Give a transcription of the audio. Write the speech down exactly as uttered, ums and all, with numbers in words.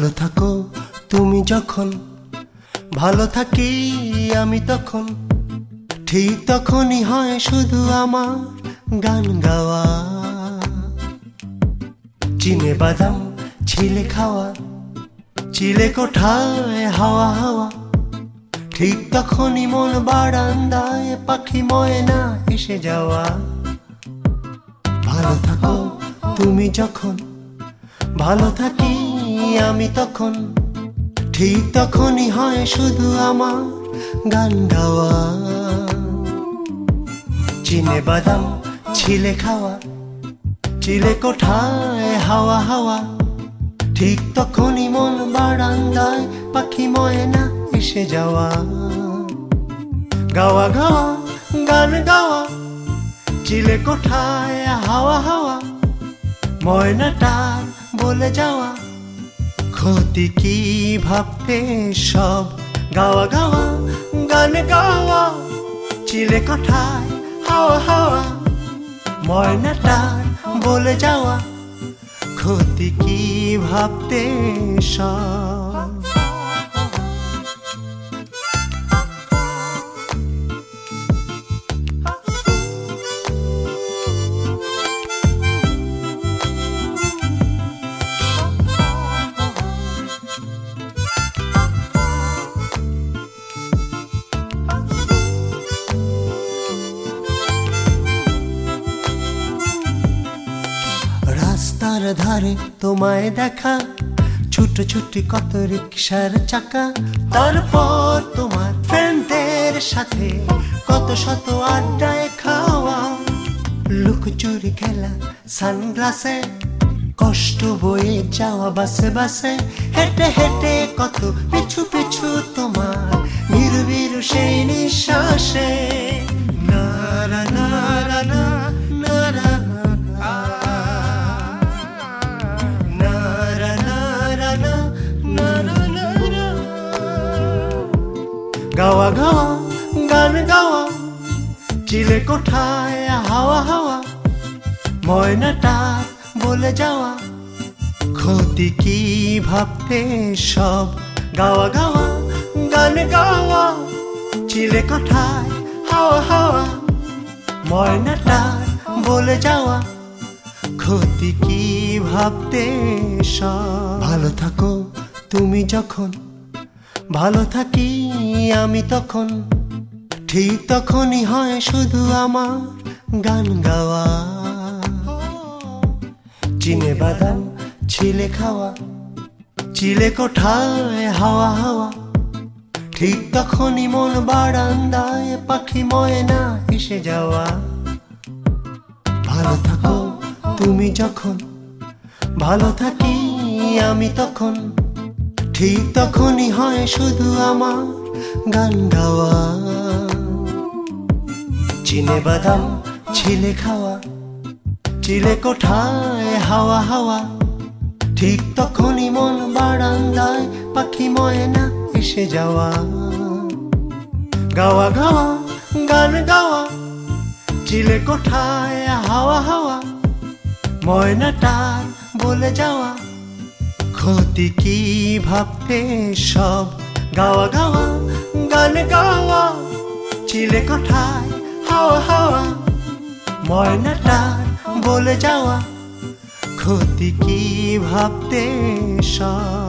ভালো থাকো তুমি যখন, ভালো থাকি আমি তখন, ঠিক তখনই হয় শুধু আমার গান গাওয়া। চিনে বাদাম ছিলে খাওয়া, চিলে কোঠায় হাওয়া হাওয়া, ঠিক তখনই মন বারান্দায় পাখি ময়না এসে যাওয়া। ভালো থাকো তুমি যখন, ভালো থাকি আমি তখন, ঠিক তখনই হয় শুধু আমার গান গাওয়া। চিনে বাদাম ছিলে খাওয়া, চিলে কোঠায় হাওয়া হাওয়া, ঠিক তখনই মন বারান্দায় পাখি ময়না এসে যাওয়া। গাওয়া গাওয়া গান গাওয়া, চিলে কোঠায় হাওয়া হাওয়া, ময়নাটার বলে যাওয়া। ক্ষতি কি ভাবতে সব গাওয়া গাওয়া গান গাওয়া, চিলে কোঠায় হাওয়া হাওয়া, ময়নাটার বলে যাওয়া। ক্ষতি কি ভাবতে সব। রাস্তার ধারে তোমায় দেখা, ছোট ছোট কত রিকশার চাকা, তারপর তোমার ফ্রেন্ডদের সাথে কত শত আড্ডায় খাওয়া। লুকোচুরি খেলা সানগ্লাসে, কষ্ট বয়ে যাওয়া বাসে বাসে, হেঁটে হেঁটে কত পিছু পিছু তোমার বিরু বিরু সেই নিঃশ্বাসে। নারা নারা না নারা গাওয়া গাওয়া গান গাওয়া, চিলে কোঠায় হাওয়া হাওয়া, ময়নাটার বলে যাওয়া। ক্ষতি কি ভাবতে সব গাওয়া গাওয়া গান গাওয়া, চিলে কোঠায় হাওয়া হাওয়া, ময়নাটার বলে যাওয়া। ক্ষতি কি ভাবতে সব। ভালো থাকো তুমি যখন, ভালো থাকি আমি তখন, ঠিক তখনই হয় শুধু আমার গান গাওয়া। চিনে বাদাম ছিলে খাওয়া, চিলে কোঠায় হাওয়া হাওয়া, ঠিক তখনই মন বারান্দায় পাখি ময়না এসে যাওয়া। ভালো থাকো তুমি যখন, ভালো থাকি আমি তখন, ঠিক তখনই হয় শুধু আমার গান গাওয়া। চিনে বাদাম ছিলে খাওয়া, চিলে কোঠায় হাওয়া হাওয়া, ঠিক তখনই মন বারান্দায় পাখি ময়না এসে যাওয়া। গাওয়া গাওয়া গান গাওয়া, চিলে কোঠায় হাওয়া হাওয়া, ময়নাটার বলে যাওয়া। ক্ষতি কি ভাবতে সব গাওয়া গাওয়া গান গাওয়া, চিলে কোঠায় হাওয়া হাওয়া, ময়নাটার বলে যাওয়া। ক্ষতি কি ভাবতে সব।